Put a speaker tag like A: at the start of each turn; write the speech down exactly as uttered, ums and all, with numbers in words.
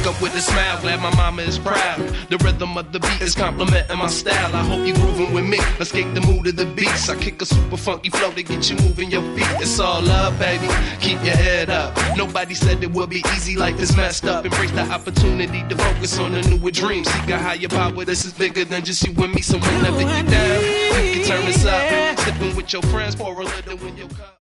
A: up with a smile, glad my mama is proud. The rhythm of the beat is complimenting my style. I hope you grooving with me, let's kick the mood of the beats. I kick a super funky flow to get you moving your feet. It's all love, baby, keep your head up. Nobody said it would be easy, life is messed up. Embrace the opportunity to focus on a newer dream. Seek a higher power, this is bigger than just you and me. So whenever you down, you can turn this up. Sipping with your friends, pour a little in your cup.